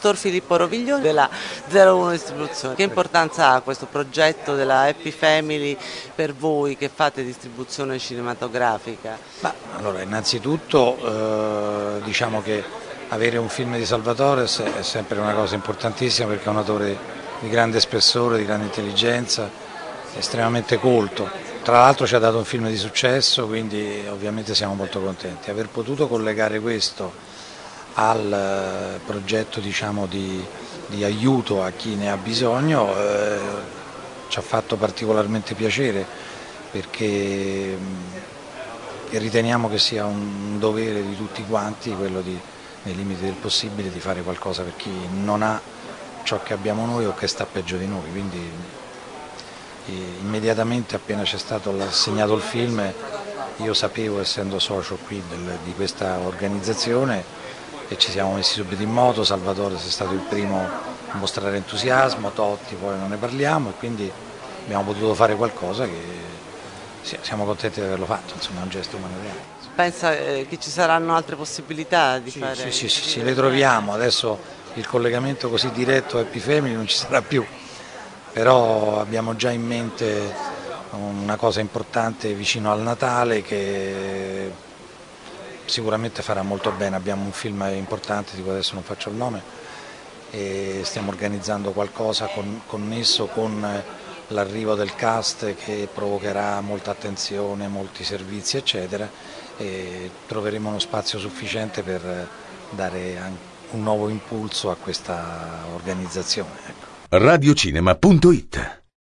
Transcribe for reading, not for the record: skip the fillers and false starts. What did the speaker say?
dottor Filippo Roviglione della 01 Distribuzione. Che importanza ha questo progetto della Happy Family per voi che fate distribuzione cinematografica? Allora, innanzitutto diciamo che avere un film di Salvatore è sempre una cosa importantissima, perché è un autore di grande spessore, di grande intelligenza, estremamente colto. Tra l'altro ci ha dato un film di successo, quindi ovviamente siamo molto contenti. Aver potuto collegare questo al progetto, diciamo, di aiuto a chi ne ha bisogno ci ha fatto particolarmente piacere, perché riteniamo che sia un dovere di tutti quanti quello di, nei limiti del possibile, di fare qualcosa per chi non ha ciò che abbiamo noi o che sta peggio di noi. Quindi immediatamente appena c'è stato assegnato il film, io sapevo, essendo socio qui di questa organizzazione, e ci siamo messi subito in moto. Salvatore è stato il primo a mostrare entusiasmo, Totti poi non ne parliamo, e quindi abbiamo potuto fare qualcosa che siamo contenti di averlo fatto, insomma è un gesto umanitario. Pensa che ci saranno altre possibilità di fare? Sì, le troviamo. Adesso il collegamento così diretto a Happy Family non ci sarà più, però abbiamo già in mente una cosa importante vicino al Natale che sicuramente farà molto bene. Abbiamo un film importante di cui adesso non faccio il nome, e stiamo organizzando qualcosa connesso con l'arrivo del cast, che provocherà molta attenzione, molti servizi eccetera, e troveremo uno spazio sufficiente per dare un nuovo impulso a questa organizzazione. Ecco. Radiocinema.it